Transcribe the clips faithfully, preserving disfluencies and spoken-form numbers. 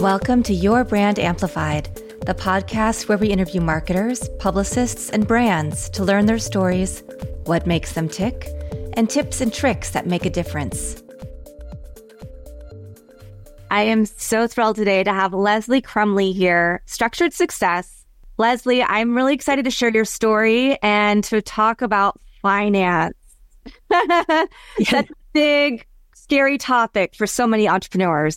Welcome to Your Brand Amplified, the podcast where we interview marketers, publicists, and brands to learn their stories, what makes them tick, and tips and tricks that make a difference. I am so thrilled today to have Leslie Crumley here, Structured Success. Leslie, I'm really excited to share your story and to talk about finance. That's a big, scary topic for so many entrepreneurs.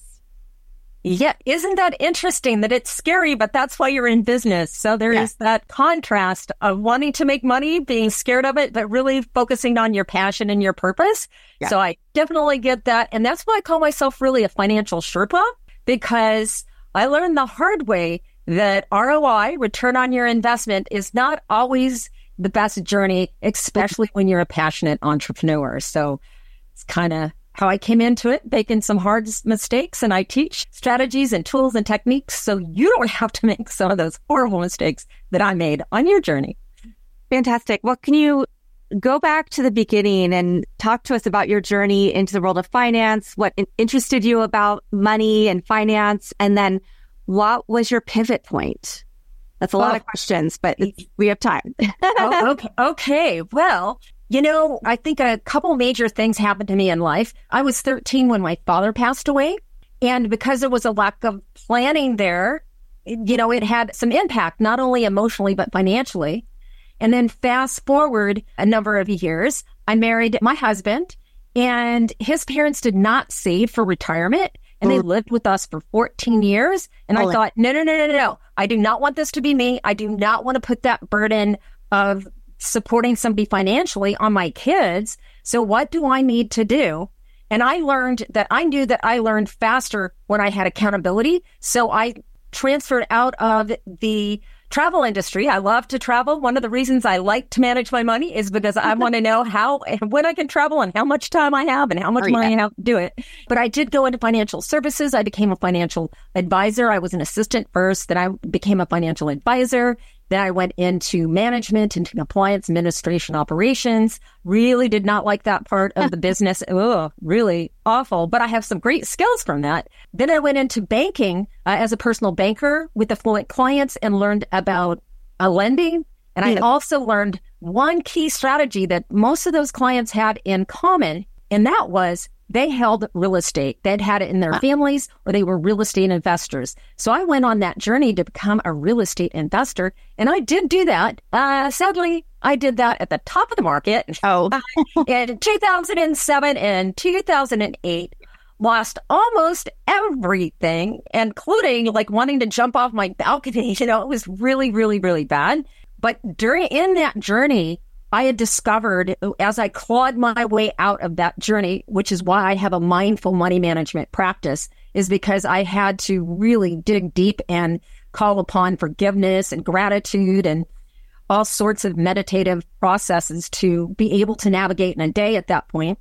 Yeah, isn't that interesting that it's scary, but that's why you're in business. So there yeah. is that contrast of wanting to make money, being scared of it, but really focusing on your passion and your purpose. Yeah. So I definitely get that. And that's why I call myself really a financial Sherpa, because I learned the hard way that R O I, return on your investment, is not always the best journey, especially when you're a passionate entrepreneur. So it's kind of how I came into it, making some hard mistakes, and I teach strategies and tools and techniques so you don't have to make some of those horrible mistakes that I made on your journey. Fantastic. Well, can you go back to the beginning and talk to us about your journey into the world of finance, what interested you about money and finance, and then what was your pivot point? That's a lot oh. of questions, but we have time. oh, okay. okay. Well, you know, I think a couple major things happened to me in life. I was thirteen when my father passed away. And because there was a lack of planning there, you know, it had some impact, not only emotionally, but financially. And then fast forward a number of years, I married my husband, and his parents did not save for retirement. And they lived with us for fourteen years. And I thought, no, no, no, no, no. I do not want this to be me. I do not want to put that burden of supporting somebody financially on my kids. So what do I need to do? And I learned that I knew that I learned faster when I had accountability. So I transferred out of the travel industry. I love to travel. One of the reasons I like to manage my money is because I want to know how and when I can travel and how much time I have and how much oh, money yeah. I have to do it. But I did go into financial services. I became a financial advisor. I was an assistant first. Then I became a financial advisor. Then I went into management, into compliance, administration, operations. Really did not like that part of the business. Oh, really awful. But I have some great skills from that. Then I went into banking uh, as a personal banker with affluent clients and learned about uh, lending. And I also learned one key strategy that most of those clients had in common, and that was they held real estate. They'd had it in their families, or they were real estate investors. So I went on that journey to become a real estate investor. And I did do that. Uh, sadly, I did that at the top of the market. Oh, in two thousand seven and two thousand eight. Lost almost everything, including like wanting to jump off my balcony. You know, it was really, really, really bad. But during in that journey, I had discovered as I clawed my way out of that journey, which is why I have a mindful money management practice, is because I had to really dig deep and call upon forgiveness and gratitude and all sorts of meditative processes to be able to navigate in a day at that point.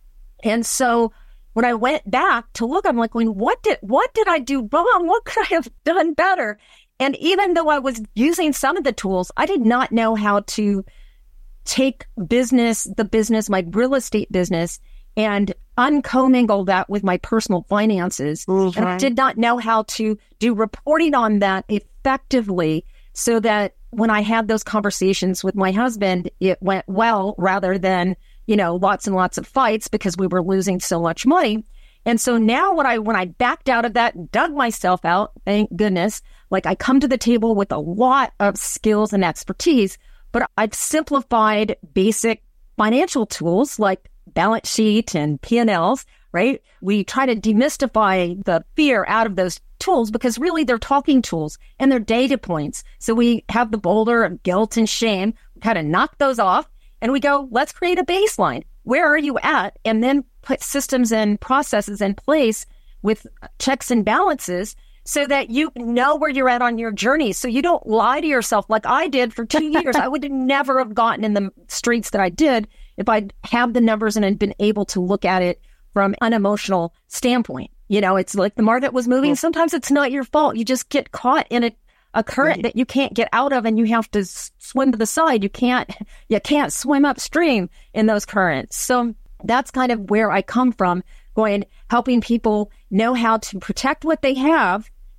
And so when I went back to look, I'm like, going, what did, what did I do wrong? What could I have done better? And even though I was using some of the tools, I did not know how to take business, the business, my real estate business, and uncommingle that with my personal finances. Mm-hmm. And I did not know how to do reporting on that effectively so that when I had those conversations with my husband, it went well rather than, you know, lots and lots of fights because we were losing so much money. And so now when I when I backed out of that, dug myself out, thank goodness, like I come to the table with a lot of skills and expertise, but I've simplified basic financial tools like balance sheet and P and L's, right? We try to demystify the fear out of those tools because really they're talking tools and they're data points. So we have the boulder of guilt and shame, we kind of knock those off and we go, let's create a baseline. Where are you at? And then put systems and processes in place with checks and balances so that you know where you're at on your journey. So you don't lie to yourself like I did for two years. I would never have gotten in the streets that I did if I'd have the numbers and had been able to look at it from an unemotional standpoint. You know, it's like the market was moving. Sometimes it's not your fault. You just get caught in a, a current right. that you can't get out of and you have to s- swim to the side. You can't, you can't swim upstream in those currents. So that's kind of where I come from, going, helping people know how to protect what they have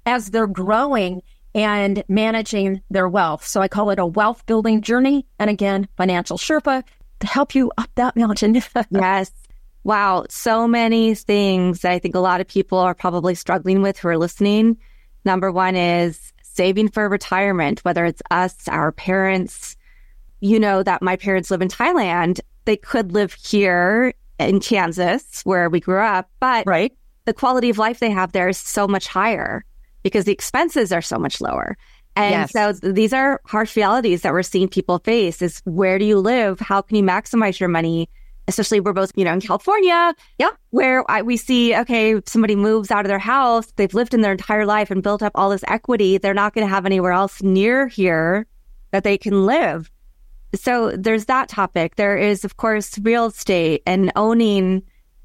as they're growing and managing their wealth. So I call it a wealth building journey. And again, Financial Sherpa to help you up that mountain. Yes. Wow. So many things that I think a lot of people are probably struggling with who are listening. Number one is saving for retirement, whether it's us, our parents. You know that my parents live in Thailand. They could live here in Kansas, where we grew up, but right. the quality of life they have there is so much higher because the expenses are so much lower. And yes. so these are harsh realities that we're seeing people face is where do you live? How can you maximize your money? Especially we're both, you know, in California, yeah, where I, we see, okay, somebody moves out of their house, they've lived in their entire life and built up all this equity. They're not going to have anywhere else near here that they can live. So there's that topic. There is, of course, real estate and owning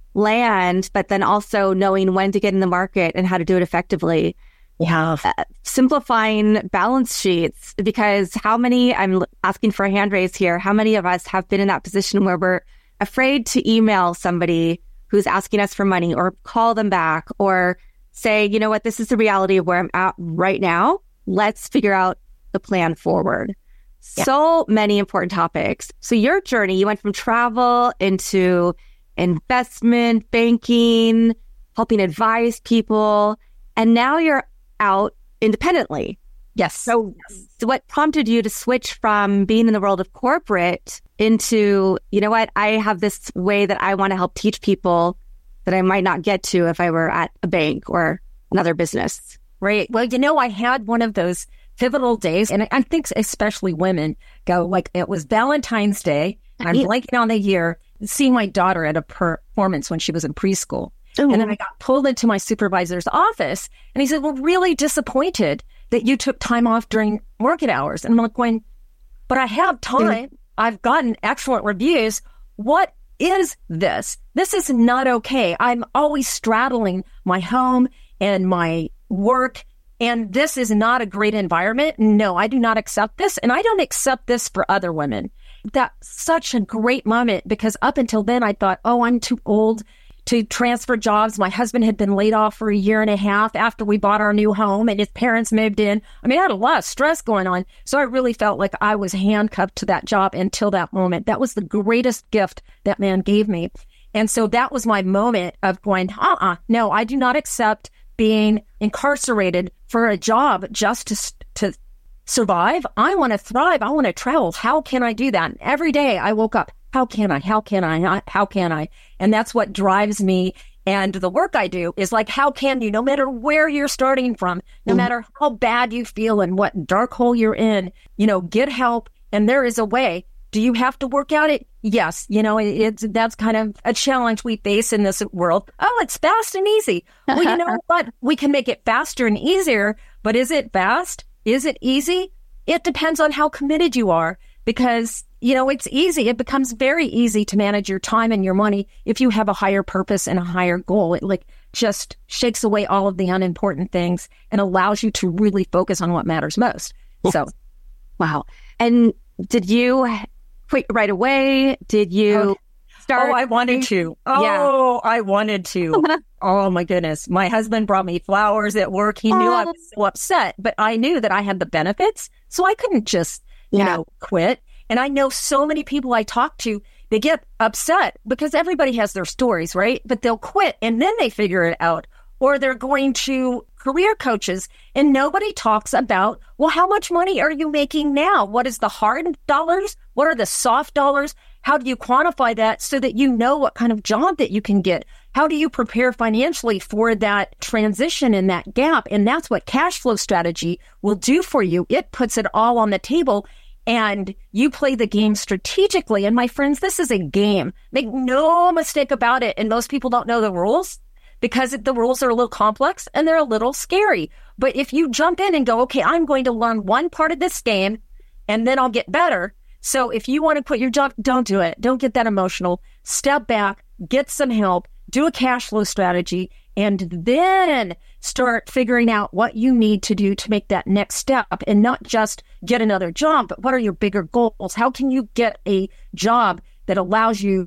land, but then also knowing when to get in the market and how to do it effectively. Yeah. Uh, simplifying balance sheets, because how many, I'm asking for a hand raise here, how many of us have been in that position where we're afraid to email somebody who's asking us for money or call them back or say, you know what, this is the reality of where I'm at right now. Let's figure out the plan forward. Yeah. So many important topics. So your journey, you went from travel into investment, banking, helping advise people, and now you're out independently. Yes. So, so what prompted you to switch from being in the world of corporate into, you know what, I have this way that I want to help teach people that I might not get to if I were at a bank or another business? Right. Well, you know, I had one of those pivotal days, and I think especially women go, like, it was Valentine's Day, and I'm blanking on the year, seeing my daughter at a performance when she was in preschool. Ooh. And then I got pulled into my supervisor's office, and he said, well, really disappointed that you took time off during market hours. And I'm like going, but I have time. Mm. I've gotten excellent reviews. What is this? This is not okay. I'm always straddling my home and my work, and this is not a great environment. No, I do not accept this, and I don't accept this for other women. That's such a great moment, because up until then I thought, oh, I'm too old to transfer jobs. My husband had been laid off for a year and a half after we bought our new home, and his parents moved in. I mean, I had a lot of stress going on. So I really felt like I was handcuffed to that job until that moment. That was the greatest gift that man gave me. And so that was my moment of going, uh-uh, no, I do not accept being incarcerated for a job just to to survive. I want to thrive. I want to travel. How can I do that? And every day I woke up, how can I? How can I? How can I? And that's what drives me. And the work I do is like, how can you, no matter where you're starting from, no mm-hmm. matter how bad you feel and what dark hole you're in, you know, get help. And there is a way. Do you have to work out it? Yes. You know, it, it's, that's kind of a challenge we face in this world. Oh, it's fast and easy. Well, you know what? We can make it faster and easier, but is it fast? Is it easy? It depends on how committed you are, because, you know, it's easy. It becomes very easy to manage your time and your money if you have a higher purpose and a higher goal. It like just shakes away all of the unimportant things and allows you to really focus on what matters most. So, wow. And did you quit right away? Did you oh, start? Oh, I wanted to. Oh, yeah. I wanted to. Oh, my goodness. My husband brought me flowers at work. He knew oh. I was so upset, but I knew that I had the benefits. So I couldn't just, you yeah. know, quit. And I know so many people I talk to, they get upset because everybody has their stories, right? But they'll quit and then they figure it out. Or they're going to career coaches and nobody talks about, well, how much money are you making now? What is the hard dollars? What are the soft dollars? How do you quantify that so that you know what kind of job that you can get? How do you prepare financially for that transition and that gap? And that's what cash flow strategy will do for you. It puts it all on the table and you play the game strategically. And my friends, this is a game. Make no mistake about it. And most people don't know the rules, because the rules are a little complex and they're a little scary. But if you jump in and go, okay, I'm going to learn one part of this game and then I'll get better. So if you want to quit your job, don't do it. Don't get that emotional. Step back, get some help, do a cash flow strategy, and then start figuring out what you need to do to make that next step, and not just get another job, but what are your bigger goals? How can you get a job that allows you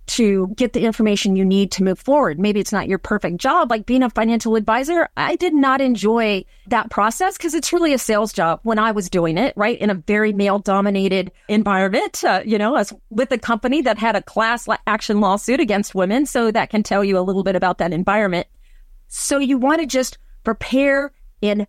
to get the information you need to move forward. Maybe it's not your perfect job. Like being a financial advisor, I did not enjoy that process because it's really a sales job when I was doing it, right? In a very male-dominated environment, uh, you know, as with a company that had a class action lawsuit against women. So that can tell you a little bit about that environment. So you want to just prepare and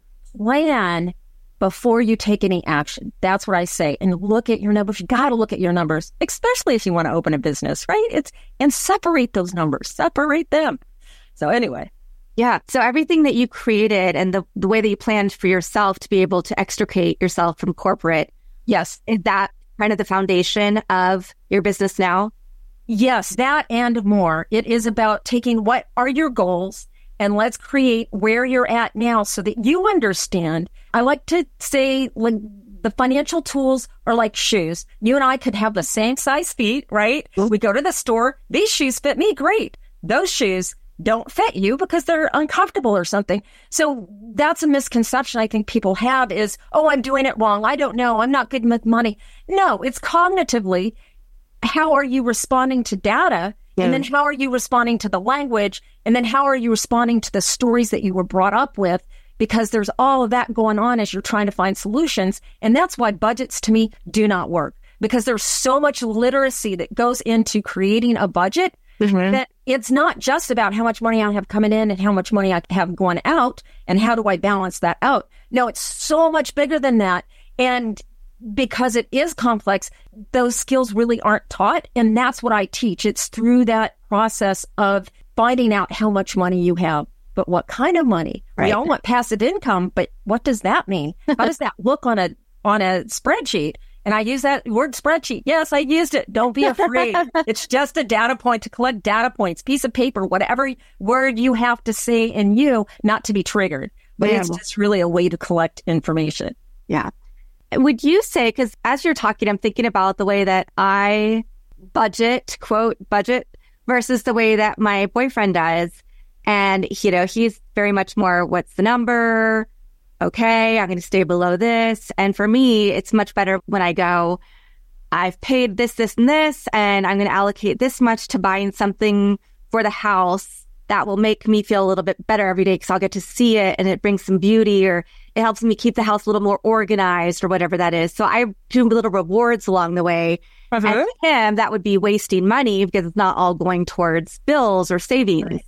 plan before you take any action. That's what I say. And look at your numbers. You got to look at your numbers, especially if you want to open a business, right? It's and separate those numbers, separate them. So anyway. Yeah. So everything that you created and the, the way that you planned for yourself to be able to extricate yourself from corporate. Yes. Is that kind of the foundation of your business now? Yes, that and more. It is about taking what are your goals and let's create where you're at now so that you understand. I like to say like the financial tools are like shoes. You and I could have the same size feet, right? We go to the store. These shoes fit me great. Those shoes don't fit you because they're uncomfortable or something. So that's a misconception I think people have is, oh, I'm doing it wrong. I don't know. I'm not good with money. No, it's cognitively. How are you responding to data? Yeah. And then how are you responding to the language? And then how are you responding to the stories that you were brought up with? Because there's all of that going on as you're trying to find solutions. And that's why budgets to me do not work, because there's so much literacy that goes into creating a budget mm-hmm. that it's not just about how much money I have coming in and how much money I have going out and how do I balance that out. No, it's so much bigger than that. And because it is complex, those skills really aren't taught. And that's what I teach. It's through that process of finding out how much money you have, but what kind of money. Right. We all want passive income, but what does that mean? How does that look on a on a spreadsheet? And I use that word spreadsheet. Yes, I used it. Don't be afraid. It's just a data point to collect data points, piece of paper, whatever word you have to say in you, not to be triggered. But yeah. It's just really a way to collect information. Yeah. Would you say, because as you're talking, I'm thinking about the way that I budget, quote, budget, versus the way that my boyfriend does. And, you know, he's very much more, what's the number? Okay, I'm going to stay below this. And for me, it's much better when I go, I've paid this, this, and this, and I'm going to allocate this much to buying something for the house that will make me feel a little bit better every day because I'll get to see it and it brings some beauty, or it helps me keep the house a little more organized or whatever that is. So I do little rewards along the way. Uh-huh. And for him, that would be wasting money because it's not all going towards bills or savings. Right.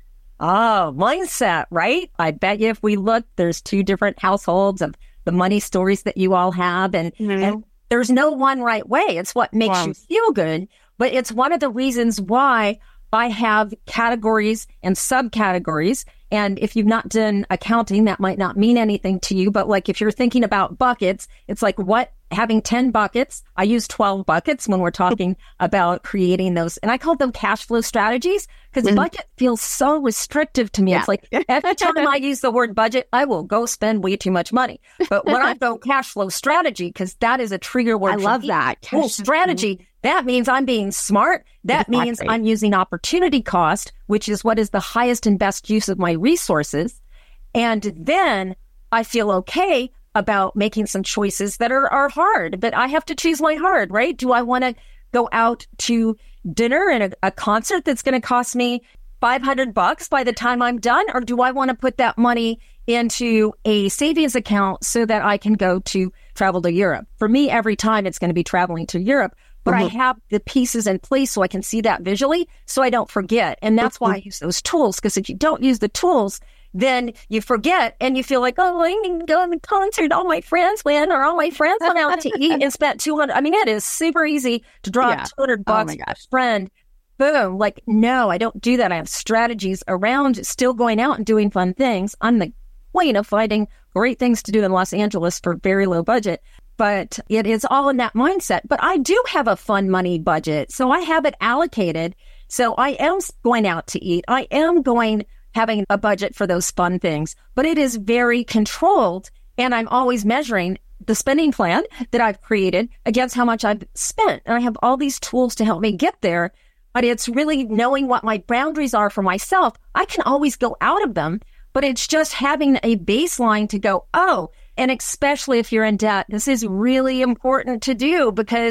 Oh, mindset, right? I bet you if we look, there's two different households of the money stories that you all have. And, mm-hmm. and there's no one right way. It's what makes wow. you feel good. But it's one of the reasons why I have categories and subcategories. And if you've not done accounting, that might not mean anything to you. But like if you're thinking about buckets, it's like what having ten buckets. I use twelve buckets when we're talking about creating those. And I call them cash flow strategies because mm-hmm. budget feels so restrictive to me. Yeah. It's like every time I use the word budget, I will go spend way too much money. But when I go cash flow strategy, because that is a trigger word. I love me. that. Cash well, strategy. That means I'm being smart. That exactly. means I'm using opportunity cost, which is what is the highest and best use of my resources. And then I feel okay about making some choices that are, are hard, but I have to choose my hard, right? Do I want to go out to dinner and a, a concert that's going to cost me five hundred bucks by the time I'm done? Or do I want to put that money into a savings account so that I can go to travel to Europe? For me, every time it's going to be traveling to Europe, but mm-hmm. I have the pieces in place so I can see that visually so I don't forget. And that's mm-hmm. why I use those tools, because if you don't use the tools, then you forget and you feel like, oh, I didn't go to the concert. All my friends went, or all my friends went out to eat and spent two hundred. I mean, it is super easy to draw yeah. two hundred bucks oh my gosh. for a friend. Boom. Like, no, I don't do that. I have strategies around still going out and doing fun things. I'm the queen of finding great things to do in Los Angeles for very low budget. But it is all in that mindset. But I do have a fun money budget. So I have it allocated. So I am going out to eat. I am going having a budget for those fun things, but it is very controlled. And I'm always measuring the spending plan that I've created against how much I've spent. And I have all these tools to help me get there. But it's really knowing what my boundaries are for myself. I can always go out of them, but it's just having a baseline to go, oh, and especially if you're in debt, this is really important to do because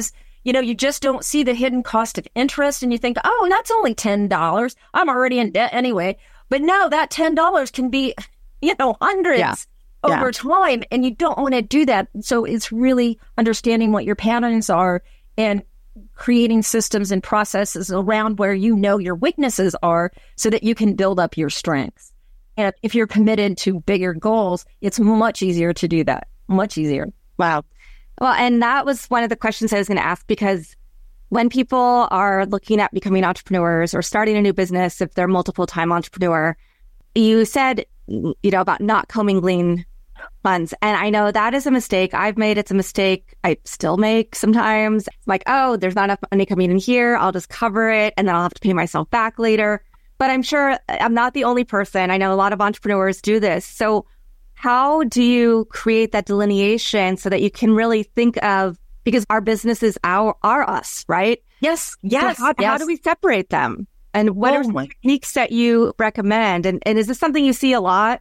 you know, you just don't see the hidden cost of interest and you think, oh, that's only ten dollars. I'm already in debt anyway. But no, that ten dollars can be, you know, hundreds yeah. over yeah. time. And you don't want to do that. So it's really understanding what your patterns are and creating systems and processes around where you know your weaknesses are so that you can build up your strengths. And if you're committed to bigger goals, it's much easier to do that. Much easier. Wow. Well, and that was one of the questions I was going to ask, because when people are looking at becoming entrepreneurs or starting a new business, if they're multiple time entrepreneur, you said, you know, about not commingling funds. And I know that is a mistake I've made. It's a mistake I still make sometimes. Like, oh, there's not enough money coming in here. I'll just cover it and then I'll have to pay myself back later. But I'm sure I'm not the only person. I know a lot of entrepreneurs do this. So how do you create that delineation so that you can really think of, because our businesses are, are us, right? Yes, yes, so how, yes. How do we separate them? And what oh, are some techniques that you recommend? And, and is this something you see a lot?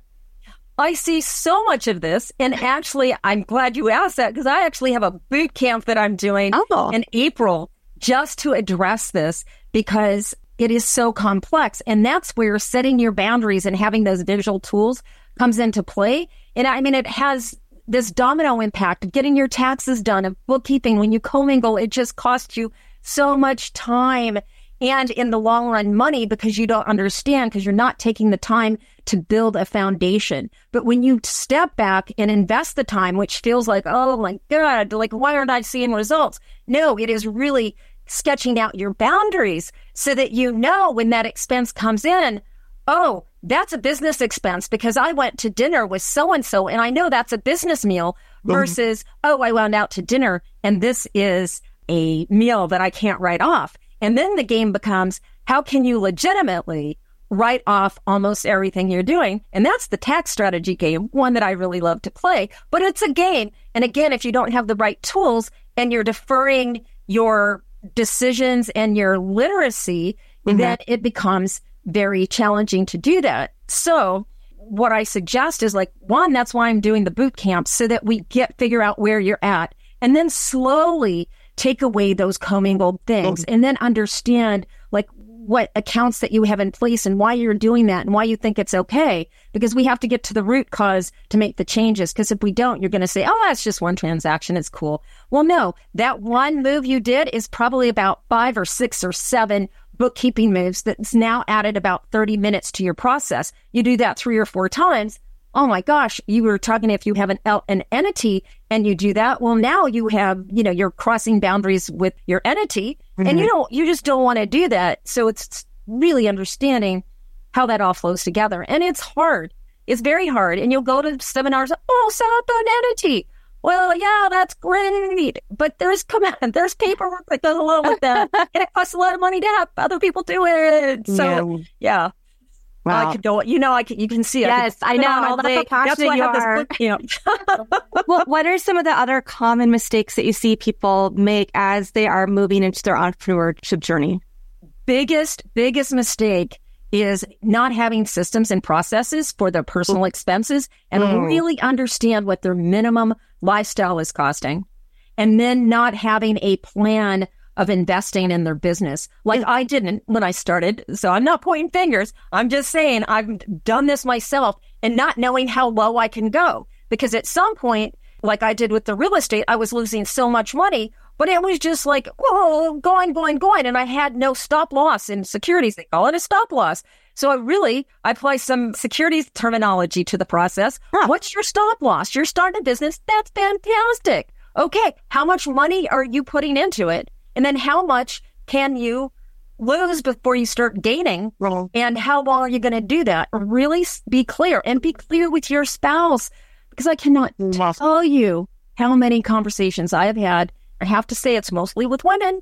I see so much of this. And actually, I'm glad you asked that, because I actually have a boot camp that I'm doing oh. in April just to address this, because it is so complex. And that's where setting your boundaries and having those visual tools comes into play. And I mean, it has this domino impact of getting your taxes done, of bookkeeping. When you commingle, it just costs you so much time and in the long run money, because you don't understand, because you're not taking the time to build a foundation. But when you step back and invest the time, which feels like, oh my God, like, why aren't I seeing results? No, it is really sketching out your boundaries so that you know when that expense comes in, oh, that's a business expense because I went to dinner with so-and-so and I know that's a business meal, versus, oh, I went out to dinner and this is a meal that I can't write off. And then the game becomes, how can you legitimately write off almost everything you're doing? And that's the tax strategy game, one that I really love to play. But it's a game. And again, if you don't have the right tools and you're deferring your decisions and your literacy, mm-hmm. then it becomes very challenging to do that. So what I suggest is, like, one, that's why I'm doing the boot camp, so that we get, figure out where you're at, and then slowly take away those commingled things, mm-hmm. and then understand, like, what accounts that you have in place and why you're doing that and why you think it's okay, because we have to get to the root cause to make the changes. Because if we don't, you're going to say, oh, that's just one transaction. It's cool. Well, no, that one move you did is probably about five or six or seven bookkeeping moves that's now added about thirty minutes to your process. You do that three or four times. Oh my gosh, you were talking, if you have an an entity and you do that, well, now you have, you know, you're crossing boundaries with your entity, mm-hmm. and you don't, you just don't want to do that. So it's really understanding how that all flows together. And it's hard. It's very hard. And you'll go to seminars, oh, set up an entity. Well, yeah, that's great. But there's, come on, there's paperwork that goes along with that. And it costs a lot of money to have other people do it. So, yeah. yeah. Wow. I could go, you know, I can, you can see it. Yes, I, I know. All that's passionate you are. Book, you know. Well, what are some of the other common mistakes that you see people make as they are moving into their entrepreneurship journey? Biggest, biggest mistake is not having systems and processes for their personal expenses and mm. really understand what their minimum lifestyle is costing. And then not having a plan of investing in their business. Like I didn't when I started. So I'm not pointing fingers. I'm just saying I've done this myself and not knowing how low I can go. Because at some point, like I did with the real estate, I was losing so much money, but it was just like, whoa, going, going, going. And I had no stop loss in securities. They call it a stop loss. So I really, I apply some securities terminology to the process. Huh. What's your stop loss? You're starting a business. That's fantastic. Okay. How much money are you putting into it? And then how much can you lose before you start gaining? Wrong. And how long are you going to do that? Really be clear, and be clear with your spouse, because I cannot tell you how many conversations I have had. I have to say it's mostly with women.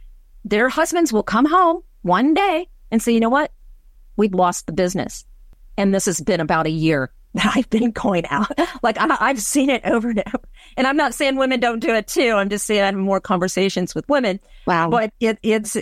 Their husbands will come home one day and say, you know what? We've lost the business. And this has been about a year that I've been going out. Like I, I've seen it over and over. And I'm not saying women don't do it too. I'm just saying I have more conversations with women. Wow. But it, it's,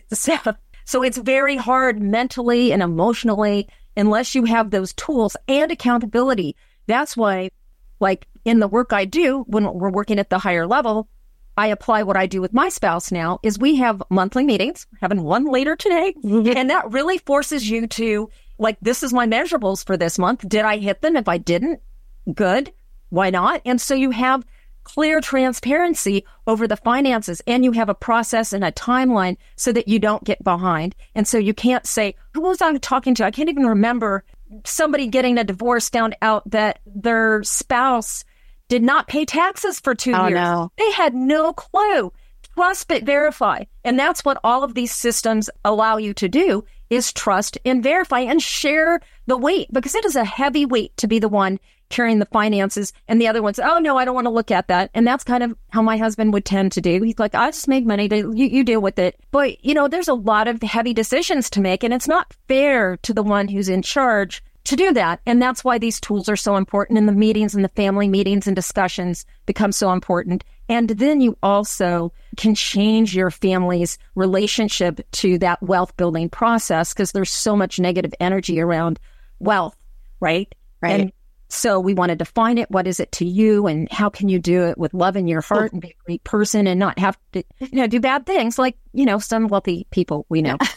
so it's very hard mentally and emotionally unless you have those tools and accountability. That's why, like in the work I do, when we're working at the higher level, I apply what I do with my spouse now is we have monthly meetings, We're having one later today. And that really forces you to, like, this is my measurables for this month. Did I hit them? If I didn't, good. Why not? And so you have clear transparency over the finances, and you have a process and a timeline so that you don't get behind. And so you can't say, who was I talking to? I can't even remember somebody getting a divorce found out that their spouse did not pay taxes for two oh, years. No. They had no clue. Trust but verify. And that's what all of these systems allow you to do is trust and verify and share the weight, because it is a heavy weight to be the one carrying the finances, and the other one's, oh no, I don't want to look at that. And that's kind of how my husband would tend to do. He's like, I just make money, to, you, you deal with it. But, you know, there's a lot of heavy decisions to make, and it's not fair to the one who's in charge to do that. And that's why these tools are so important, and the meetings and the family meetings and discussions become so important. And then you also can change your family's relationship to that wealth building process, because there's so much negative energy around wealth, right? Right. And so we want to define it. What is it to you, and how can you do it with love in your heart and be a great person and not have to, you know, do bad things like, you know, some wealthy people we know.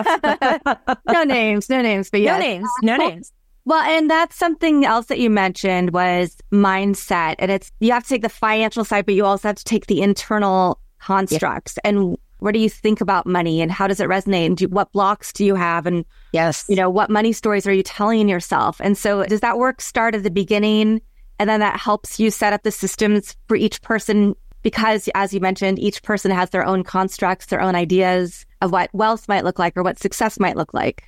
no names, no names, but yes. No names, no names. Well, and that's something else that you mentioned was mindset. And it's, you have to take the financial side, but you also have to take the internal constructs. Yeah. And what do you think about money, and how does it resonate? And do, what blocks do you have? And, yes, you know, what money stories are you telling yourself? And so does that work start at the beginning, and then that helps you set up the systems for each person? Because as you mentioned, each person has their own constructs, their own ideas of what wealth might look like or what success might look like.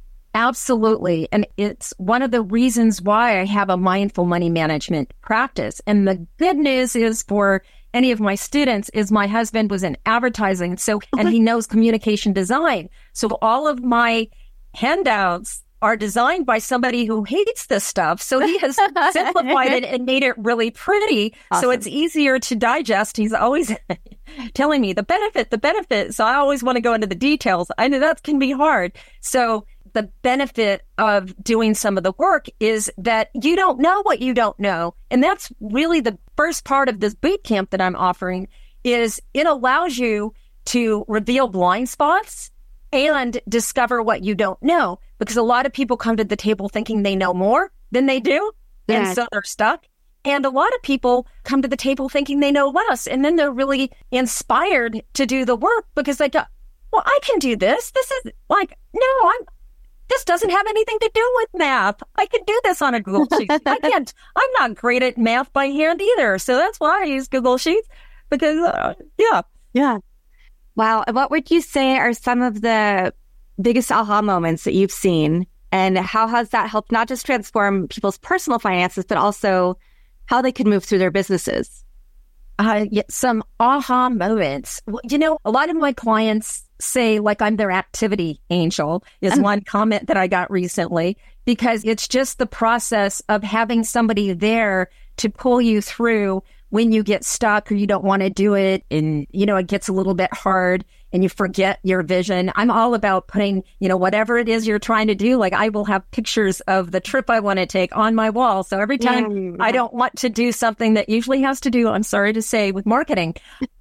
Absolutely. And it's one of the reasons why I have a mindful money management practice. And the good news is for any of my students is my husband was in advertising. So, and he knows communication design. So all of my handouts are designed by somebody who hates this stuff. So he has simplified it and made it really pretty. Awesome. So it's easier to digest. He's always telling me the benefit, the benefit. So I always want to go into the details. I know that can be hard. So the benefit of doing some of the work is that you don't know what you don't know. And that's really the first part of this boot camp that I'm offering, is it allows you to reveal blind spots and discover what you don't know. Because a lot of people come to the table thinking they know more than they do. Yeah. And so they're stuck. And a lot of people come to the table thinking they know less. And then they're really inspired to do the work because they go, well, I can do this. This is like, no, I'm, this doesn't have anything to do with math. I can do this on a Google Sheet. I can't, I'm not great at math by hand either. So that's why I use Google Sheets because, uh, yeah. Yeah. Wow. And what would you say are some of the biggest aha moments that you've seen? And how has that helped not just transform people's personal finances, but also how they can move through their businesses? Uh, yeah, some aha moments. You know, a lot of my clients say like I'm their activity angel is um, one comment that I got recently, because it's just the process of having somebody there to pull you through when you get stuck or you don't want to do it and, you know, it gets a little bit hard and you forget your vision. I'm all about putting, you know, whatever it is you're trying to do. Like I will have pictures of the trip I want to take on my wall. So every time mm. I don't want to do something that usually has to do, I'm sorry to say, with marketing,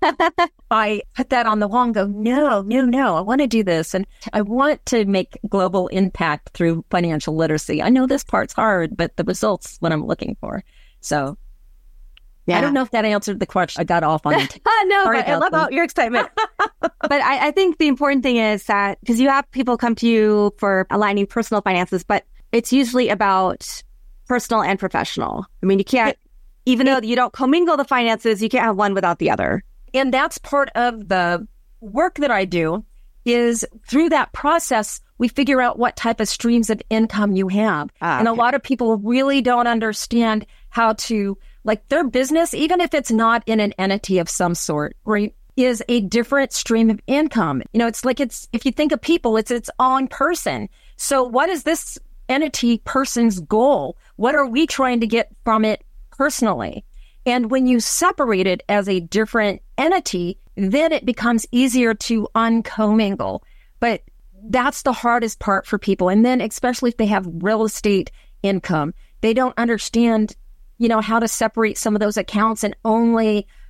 I put that on the wall and go, no, no, no, I want to do this. And I want to make global impact through financial literacy. I know this part's hard, but the results what I'm looking for. So yeah. I don't know if that answered the question. I got off on it. No, but I love all your excitement. But I, I think the important thing is that, because you have people come to you for aligning personal finances, but it's usually about personal and professional. I mean, you can't, even though you don't commingle the finances, you can't have one without the other. And that's part of the work that I do, is through that process, we figure out what type of streams of income you have. Ah, and a okay. lot of people really don't understand how to, like their business, even if it's not in an entity of some sort, right, is a different stream of income. You know, it's like it's, if you think of people, it's its own person. So what is this entity person's goal? What are we trying to get from it personally? And when you separate it as a different entity, then it becomes easier to uncommingle. But that's the hardest part for people. And then especially if they have real estate income, they don't understand, you know, how to separate some of those accounts and only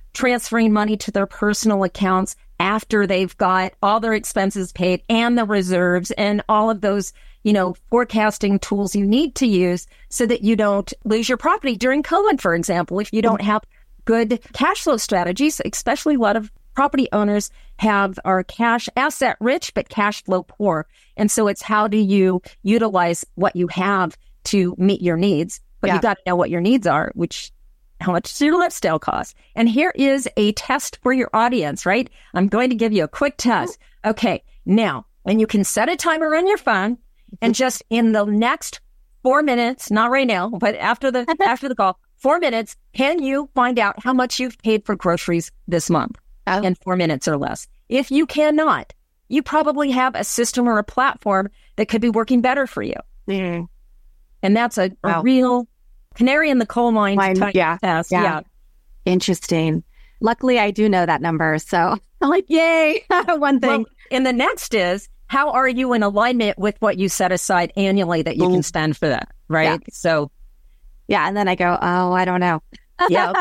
transferring money to their personal accounts after they've got all their expenses paid and the reserves and all of those, you know, forecasting tools you need to use so that you don't lose your property during COVID, for example. If you don't have good cash flow strategies, especially a lot of property owners have are cash asset rich, but cash flow poor. And so it's how do you utilize what you have to meet your needs? But yeah. you got to know what your needs are, which how much does your lifestyle cost? And here is a test for your audience, right? I'm going to give you a quick test. Okay, now, and you can set a timer on your phone and just in the next four minutes, not right now, but after the after the call, four minutes, can you find out how much you've paid for groceries this month oh. in four minutes or less? If you cannot, you probably have a system or a platform that could be working better for you. Mm. And that's a, wow. a real canary in the coal mine type yeah. test. Yeah. yeah. Interesting. Luckily, I do know that number. So I'm like, yay, one thing. Well, and the next is, how are you in alignment with what you set aside annually that you mm. can spend for that, right? Yeah. So, yeah. And then I go, oh, I don't know. Yeah.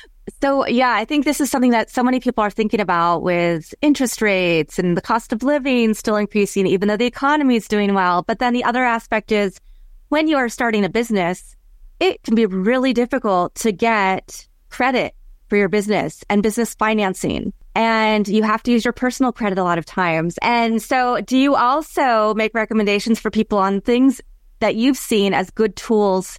So, yeah, I think this is something that so many people are thinking about with interest rates and the cost of living still increasing, even though the economy is doing well. But then the other aspect is when you are starting a business, it can be really difficult to get credit for your business and business financing. And you have to use your personal credit a lot of times. And so do you also make recommendations for people on things that you've seen as good tools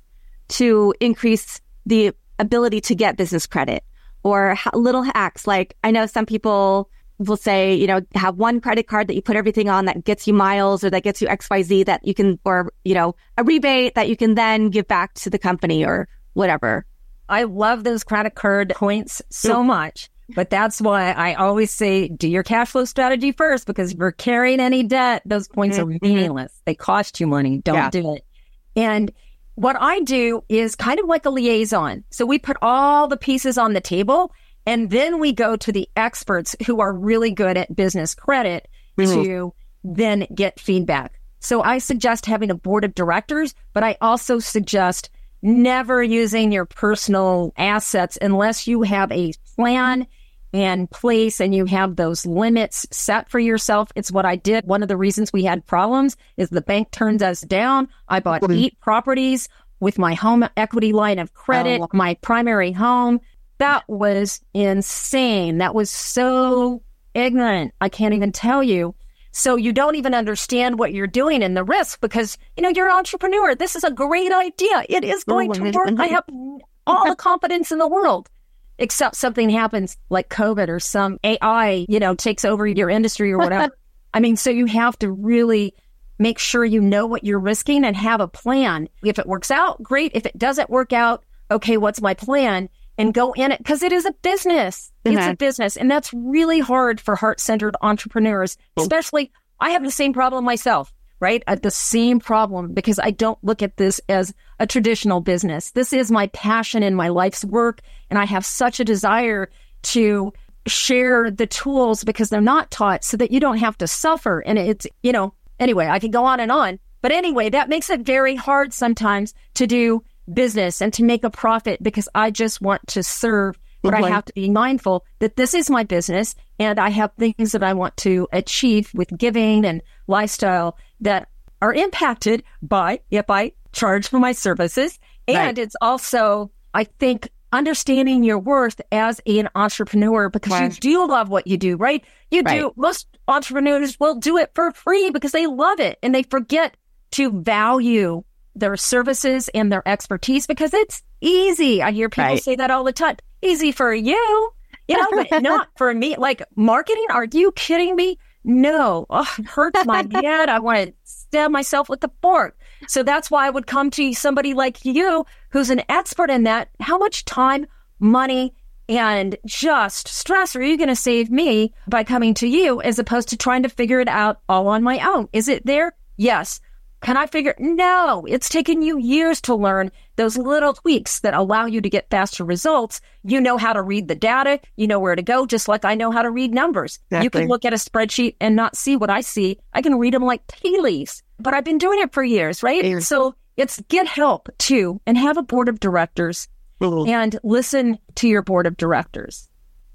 to increase the ability to get business credit, or little hacks? Like, I know some people will say, you know, have one credit card that you put everything on that gets you miles or that gets you X Y Z that you can, or, you know, a rebate that you can then give back to the company or whatever. I love those credit card points so much, but that's why I always say, do your cash flow strategy first, because if you're carrying any debt, those points mm-hmm. are meaningless. They cost you money. Don't yeah. do it. And what I do is kind of like a liaison. So we put all the pieces on the table, and then we go to the experts who are really good at business credit mm-hmm. to then get feedback. So I suggest having a board of directors, but I also suggest never using your personal assets unless you have a plan in place and you have those limits set for yourself. It's what I did. One of the reasons we had problems is the bank turned us down. I bought eight properties with my home equity line of credit, oh. my primary home. That was insane. That was so ignorant. I can't even tell you. So you don't even understand what you're doing and the risk because, you know, you're an entrepreneur. This is a great idea. It is going to work. I have all the confidence in the world, except something happens like COVID or some A I, you know, takes over your industry or whatever. I mean, so you have to really make sure you know what you're risking and have a plan. If it works out, great. If it doesn't work out, okay, what's my plan? And go in it because it is a business. Mm-hmm. It's a business. And that's really hard for heart-centered entrepreneurs, especially I have the same problem myself, right? Uh, the same problem because I don't look at this as a traditional business. This is my passion and my life's work. And I have such a desire to share the tools because they're not taught so that you don't have to suffer. And it's, you know, anyway, I can go on and on. But anyway, that makes it very hard sometimes to do business and to make a profit because I just want to serve, but mm-hmm. I have to be mindful that this is my business and I have things that I want to achieve with giving and lifestyle that are impacted by if I charge for my services. And right. it's also, I think, understanding your worth as an entrepreneur because right. you do love what you do, right? You right. do. Most entrepreneurs will do it for free because they love it and they forget to value their services and their expertise because it's easy. I hear people right. say that all the time. Easy for you, you know, but not for me. Like marketing, are you kidding me? No, oh, it hurts my head. I want to stab myself with a fork. So that's why I would come to somebody like you who's an expert in that. How much time, money, and just stress are you going to save me by coming to you as opposed to trying to figure it out all on my own? Is it there? Yes. Can I figure? No, it's taken you years to learn those little tweaks that allow you to get faster results. You know how to read the data. You know where to go, just like I know how to read numbers. Exactly. You can look at a spreadsheet and not see what I see. I can read them like tea leaves, but I've been doing it for years, right? Years. So it's get help too and have a board of directors mm-hmm. and listen to your board of directors.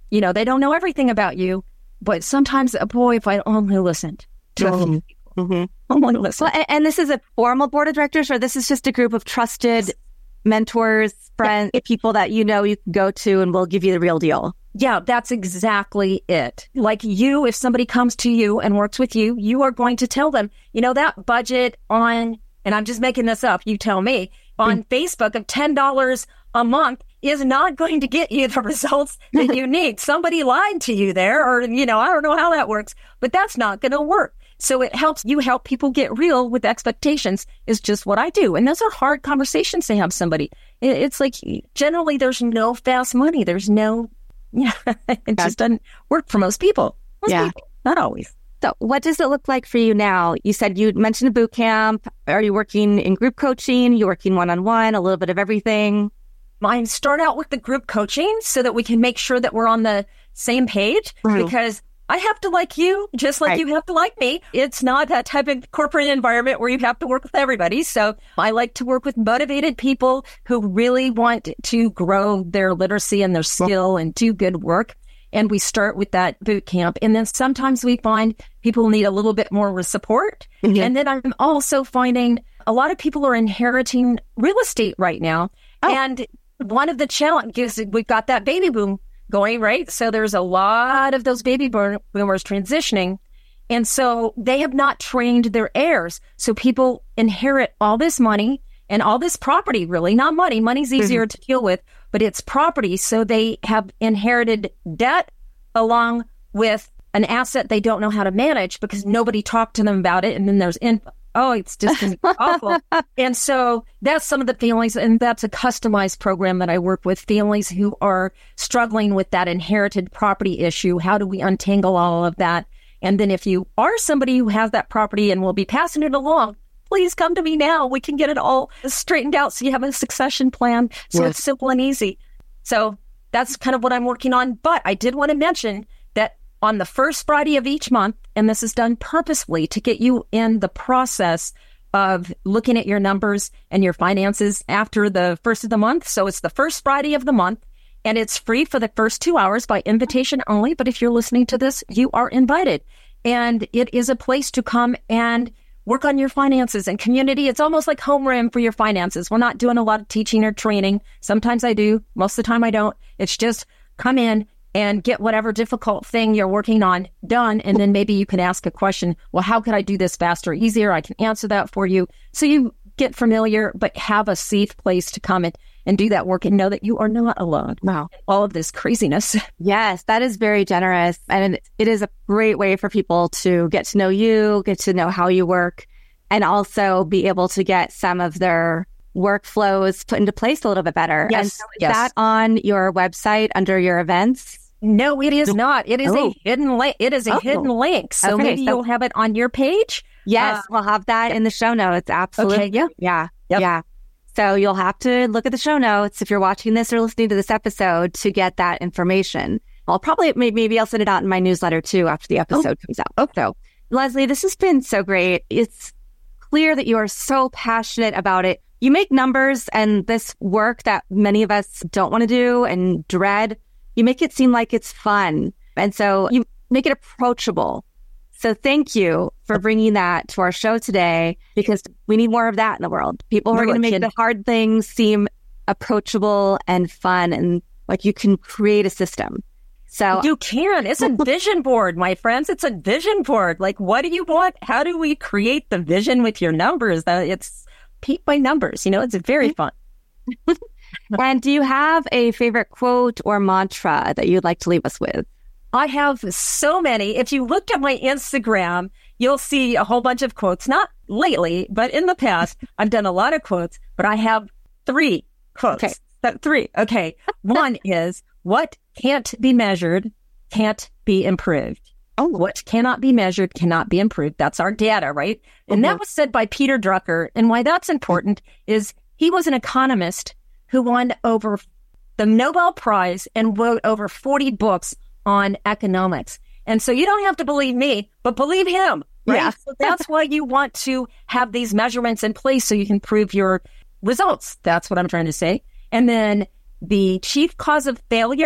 You know, they don't know everything about you, but sometimes, uh, boy, if I only listened to a few people, mm-hmm. only listen. Well, and, and this is a formal board of directors, or this is just a group of trusted mentors, friends, yeah. people that you know you can go to and will give you the real deal. Yeah, that's exactly it. Like you, if somebody comes to you and works with you, you are going to tell them, you know, that budget on, and I'm just making this up, you tell me, on mm. Facebook of ten dollars a month is not going to get you the results that you need. Somebody lied to you there, or, you know, I don't know how that works, but that's not going to work. So it helps you help people get real with expectations is just what I do. And those are hard conversations to have somebody. It's like, generally there's no fast money. There's no, yeah, it just doesn't work for most people. Most yeah. people, not always. So what does it look like for you now? You said you mentioned a boot camp. Are you working in group coaching? You're working one-on-one, a little bit of everything? I start out with the group coaching so that we can make sure that we're on the same page mm-hmm. because I have to like you just like right. you have to like me. It's not that type of corporate environment where you have to work with everybody. So I like to work with motivated people who really want to grow their literacy and their skill and do good work. And we start with that boot camp. And then sometimes we find people need a little bit more support. Mm-hmm. And then I'm also finding a lot of people are inheriting real estate right now. Oh. And one of the challenges, we've got that baby boom going, right? So there's a lot of those baby boomers transitioning. And so they have not trained their heirs. So people inherit all this money and all this property, really, not money. Money's easier mm-hmm. to deal with, but it's property. So they have inherited debt along with an asset they don't know how to manage because nobody talked to them about it. And then there's info. Oh, it's just awful. And so that's some of the families, and that's a customized program that I work with, families who are struggling with that inherited property issue. How do we untangle all of that? And then if you are somebody who has that property and will be passing it along, please come to me now. We can get it all straightened out so you have a succession plan. So yes. It's simple and easy. So that's kind of what I'm working on. But I did want to mention that on the first Friday of each month, and this is done purposefully to get you in the process of looking at your numbers and your finances after the first of the month. So it's the first Friday of the month, and it's free for the first two hours by invitation only. But if you're listening to this, you are invited. And it is a place to come and work on your finances and community. It's almost like homeroom for your finances. We're not doing a lot of teaching or training. Sometimes I do. Most of the time I don't. It's just come in and get whatever difficult thing you're working on done. And then maybe you can ask a question. Well, how could I do this faster, easier? I can answer that for you. So you get familiar, but have a safe place to come in and do that work and know that you are not alone. Wow. All of this craziness. Yes, that is very generous. And it is a great way for people to get to know you, get to know how you work, and also be able to get some of their workflows put into place a little bit better. Yes. And so is yes. that on your website under your events? No, it is not. It is oh. a hidden link. It is a oh. hidden link. So okay, maybe so you'll have it on your page. Yes, uh, we'll have that in the show notes. Absolutely. Okay, yeah. Yeah. Yep. Yeah. So you'll have to look at the show notes if you're watching this or listening to this episode to get that information. I'll probably, maybe I'll send it out in my newsletter too after the episode oh. comes out. Oh. So Leslie, this has been so great. It's clear that you are so passionate about it. You make numbers and this work that many of us don't want to do and dread. You make it seem like it's fun. And so you make it approachable. So thank you for bringing that to our show today, because we need more of that in the world. People who are going to make the hard things seem approachable and fun, and like you can create a system. So you can. It's a vision board, my friends. It's a vision board. Like, what do you want? How do we create the vision with your numbers? It's peak by numbers. You know, it's very fun. And do you have a favorite quote or mantra that you'd like to leave us with? I have so many. If you looked at my Instagram, you'll see a whole bunch of quotes. Not lately, but in the past, I've done a lot of quotes, but I have three quotes. Okay. Uh, three. Okay. One is, what can't be measured can't be improved. Oh, what cannot be measured cannot be improved. That's our data, right? And mm-hmm. that was said by Peter Drucker. And why that's important is he was an economist who won over the Nobel Prize and wrote over forty books on economics. And so you don't have to believe me, but believe him, right? Yeah. So that's why you want to have these measurements in place so you can prove your results. That's what I'm trying to say. And then the chief cause of failure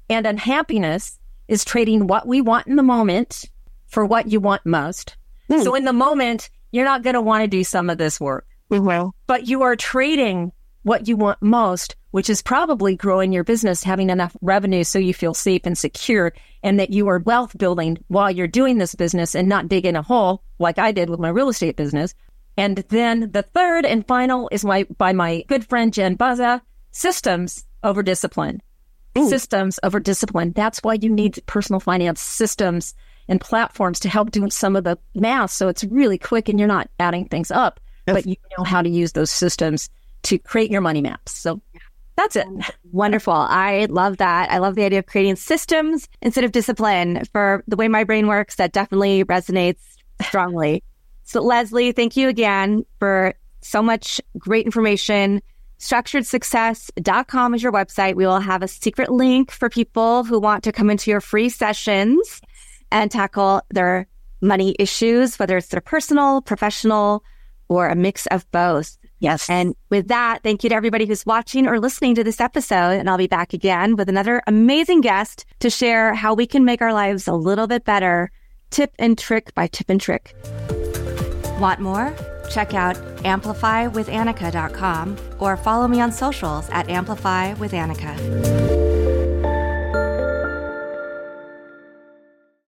And unhappiness is trading what we want in the moment for what you want most. Mm. So in the moment, you're not going to want to do some of this work, mm-hmm. but you are trading what you want most, which is probably growing your business, having enough revenue so you feel safe and secure, and that you are wealth building while you're doing this business and not digging a hole like I did with my real estate business. And then the third and final is my by my good friend Jen Baza, systems over discipline. Ooh. Systems over discipline. That's why you need personal finance systems and platforms to help do some of the math. So it's really quick and you're not adding things up, yes. but you know how to use those systems to create your money maps. So that's it. Wonderful. I love that. I love the idea of creating systems instead of discipline. For the way my brain works, that definitely resonates strongly. So Leslie, thank you again for so much great information. structured success dot com is your website. We will have a secret link for people who want to come into your free sessions and tackle their money issues, whether it's their personal, professional, or a mix of both. Yes. And with that, thank you to everybody who's watching or listening to this episode. And I'll be back again with another amazing guest to share how we can make our lives a little bit better. Tip and trick by tip and trick. Want more? Check out amplify with annika dot com or follow me on socials at amplify with annika.